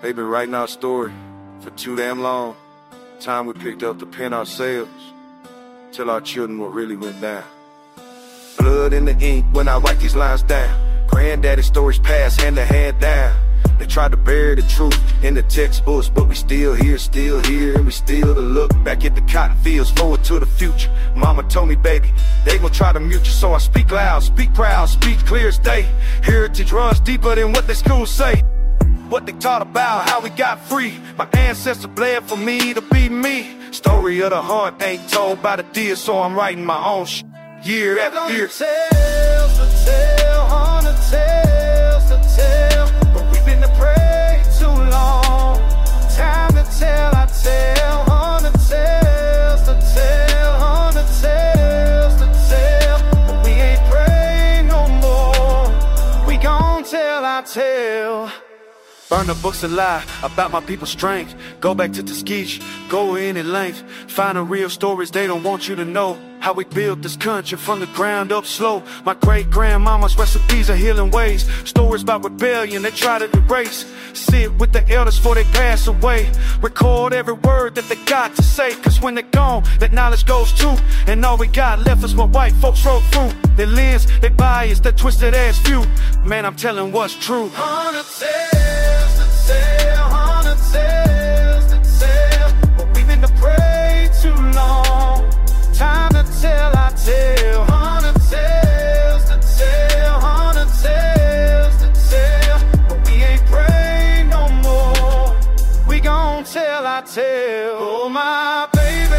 They've been writing our story for too damn long. Time we picked up the pen ourselves, till our children what really went down. Blood in the ink when I write these lines down. Granddaddy's stories pass hand to hand down. They tried to bury the truth in the textbooks, but we still here, and we still to look back at the cotton fields, forward to the future. Mama told me, baby, they gon' try to mute you, so I speak loud, speak proud, speak clear as day. Heritage runs deeper than what they schools say. What they taught about how we got free. My ancestors bled for me to be me. Story of the heart ain't told by the deer, so I'm writing my own shit year after year. Tales to tell, 100 tales to tell, but we've been to pray too long. Time to tell, I tell, 100 tales to tell, 100 tales to tell, but we ain't praying no more. We gon' tell, I tell. Burn the books and lie about my people's strength. Go back to Tuskegee, go in at length. Find the real stories they don't want you to know. How we built this country from the ground up slow. My great-grandmama's recipes of healing ways. Stories about rebellion they try to erase. Sit with the elders before they pass away. Record every word that they got to say, cause when they're gone, that knowledge goes too. And all we got left is what white folks wrote through. Their lens, their bias, their twisted ass view. Man, I'm telling what's true. 100 tales to tell, 100 tales to tell, but we've been to pray too long. Time to tell, I tell, 100 tales to tell, 100 tales to tell, but we ain't praying no more. We gon' tell, I tell. Oh my babies,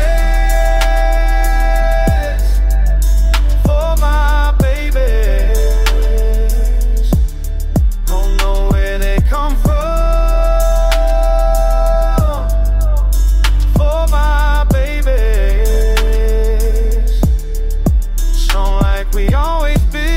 for my babies, don't know where they come from. For my babies, strong like we always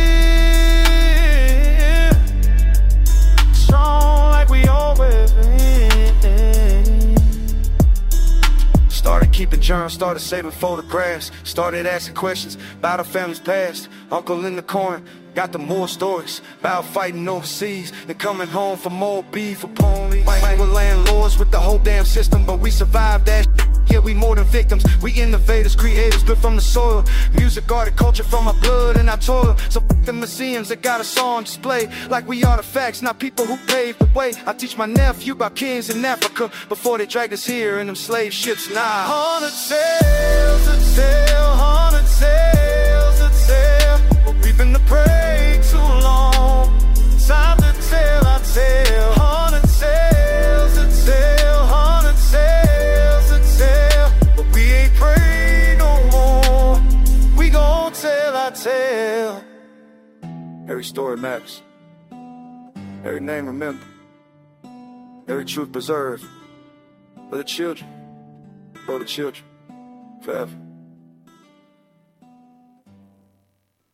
been, strong like we always been. Started keeping journals, started saving photographs. Started asking questions about our family's past. Uncle in the corner got the more stories about fighting overseas, then coming home for more beef for ponies. Fighting with landlords with the whole damn system, but we survived that. Yeah, we more than victims, we innovators, creators, good from the soil. Music, art, and culture from our blood and our toil. So f*** the museums that got us on display, like we artifacts, not people who paved the way. I teach my nephew about kings in Africa before they dragged us here in them slave ships. Nah, 100 tales to tell, 100 tales to tell, but we've been to pray too long. Time to tell, I tell, 100 tales to tell, 100 tales to tell, but we ain't praying no more. We gon' tell, I tell. every story matters. Every name remembered. Every truth preserved. For the children. For the children. Forever.